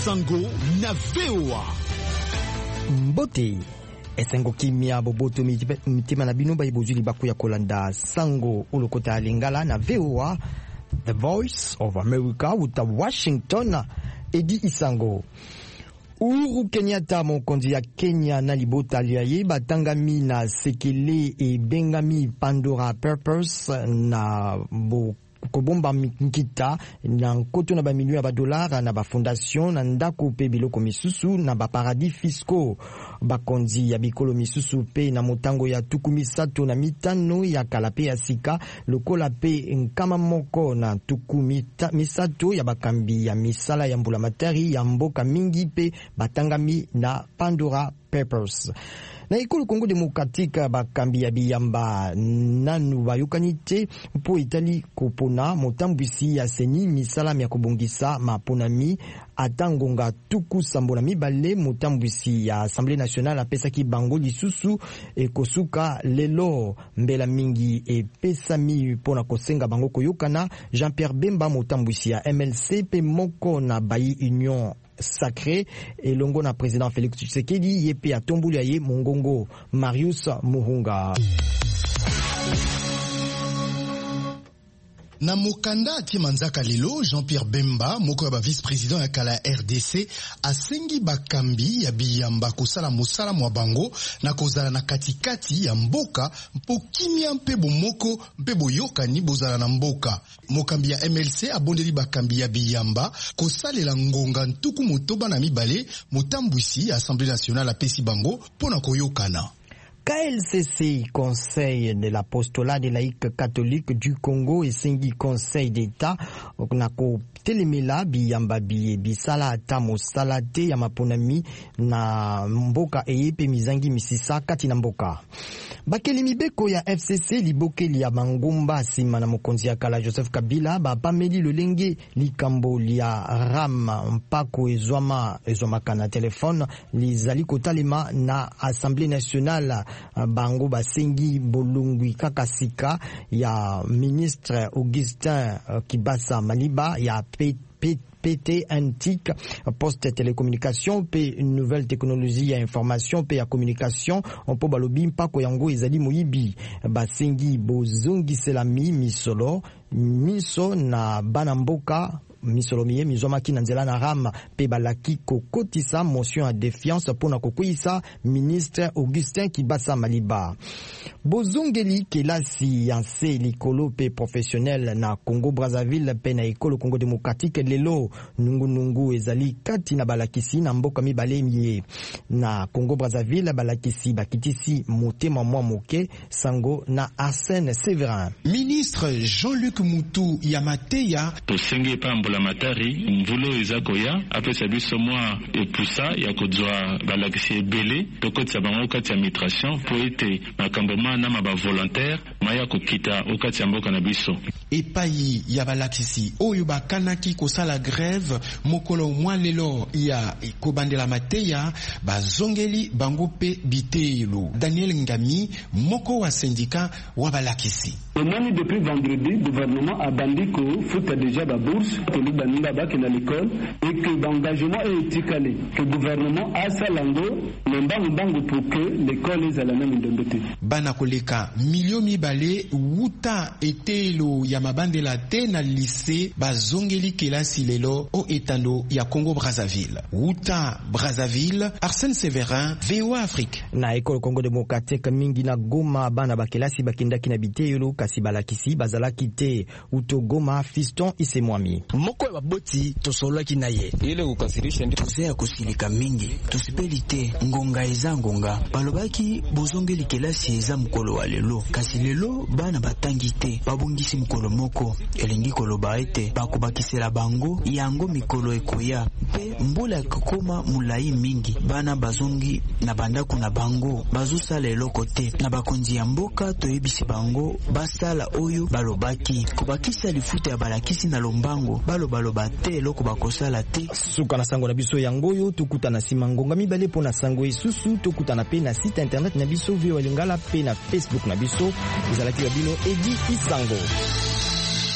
Sango na VOA. Mbote esengo kimia boboto mitima na bino baibozuli bakuya kolanda Sango ulokota alingala na VOA, The Voice of America uta Washington. Edi Isango. Uhuru Kenyatta mokonzi ya Kenya na libota liaye batangami na sekele e bengami Pandora Papers na kobomba nkita na nkoto na ba millions ya dollars na ba fondation na ndako pe biloko misusu na ba paradis fiscaux bakonzi ya bikolo misusu pe na motango ya tukumisato na mitano ya kalape ya sika lokola pe nkama moko na tukumisato ya bakambi ya misala ya mbula matari ya mboka mingi pe batangami na Pandora Papers. Na ikulu Kongo Demokratika bakambi ya biyamba nanu bayokanite mpo itali kopona motambwisi ya seni misala ya kobongisa maponami atangonga tuku sambona mibale motambwisi ya Assemblée nationale apesaki bango lisusu ekosuka lelo mbela mingi epesami pona kosenga bango koyokana. Jean-Pierre Bemba motambwisi ya MLC pe moko na bayi Union Sacré elongo na président Félix Tshisekedi yepe atombuli ye mongongo Marius Muhunga. Na mokanda Timanzaka lelo, Jean-Pierre Bemba, moko ya ba vice-président ya kala RDC, asengi bakambi ya biyamba kosala mosala mwa bango na kozala na katikati ya mboka mpo kimia mpe bomoko mpe boyokani bozala na mboka. Mokambi ya MLC abondeli bakambi ya biyamba kosalela ngonga ntuku motoba na mibale motambwisi ya Assemblée nationale apesi bango pona koyokana. KLCC, Conseil de l'apostolat des laïcs catholiques du Congo et Sengi Conseil d'État nako telemela biyamba bisala ata mosala te ya maponami na mboka eyepe mizangi misisa kati na mboka. Bakeli mibeko ya FCC libokeli ya mangumba sima na mokonzi ya kala Joseph Kabila bapameli lolenge likambo lia ram mpako ezwama kana telefone lizali kotalema na Assemblée nationale. Bango basengi bolungwi kakasika ya ministre Augustin Kibasa Maliba ya PT Antique, poste télécommunication, pe nouvelle technologie ya information, pe ya communication, on peut balobi mpako yango ezali moyibi. Basengi bozongi selami misolo, miso na banamboka, misolomiye mizoma ki nanzela na ram pe balaki kokotisa motion à défiance pona kokoisa ministre Augustin Kibasa Maliba. Bozongeli kelasi yanse likolo pe professionnel na Congo Brazzaville pe na ekolo Congo Démocratique lelo nungu ezali kati na balakisi na mboka mibale miye na Congo Brazzaville balakisi bakitisi motema mwa moke sango na Arsène Séverin. Ministre Jean-Luc Moutou Yamateya tosenge pambola matari mvulo ezakoya apesa biso mwa epusa ya kozwa balakisi ebele tokotisa bango kati ya migration po ete makambo na maba volontaire maya kokita okati ya mboka na biso. Epai ya balakisi oyo bakanaki kosala grève mokolo mwa lelo ya kobandela mateya bazongeli bango pe bitelo. Daniel Ngami moko wa syndicat wa balakisi. Même depuis vendredi, le gouvernement a bandit que fout déjà la bourse, que nous baninga bak dans l'école et que l'engagement est éticalé. Que le gouvernement a sa langue, le pour que l'école est à la même indemnité. Bana koleka milio mibale wuta etelo ya mabandela te na lycée bazongeli kelasi lelo o etando ya Congo Brazzaville. Wuta Brazzaville, Arsène Séverin, VOA Afrique. Na ekolo Congo Démocratique mingi na Goma bana bakelasi bakindaki na bitelo kasi balakisi bazalaki te uto Goma Fiston Isemwami. Moko ya baboti tosolaki na ye. Ile ukasirisha ndi kusea kusilika mingi. Tusipeli te ngonga eza ngonga. Balobaki bozongeli kelasi eza mukolo wa lelo. Kasi lelo bana batangi te babungisi mukolo moko elingi koloba ete bakobakisela bango yango mikolo ekoya pe mbula kokoma mulai mingi bana bazongi na bandako na bango bazosala eloko te na bakonzi ya mboka toyebisi bango basala oyo balobaki kobakisa lifuta ya balakisi na lombango baloba te eloko bakosala te. Suka na sango na biso yango yo tukuta na sima ngonga mibale pona sango esusu tukuta na pe na site internet na biso VOA Lingala pe na Facebook na biso ezalaki ya bino Edi Isango.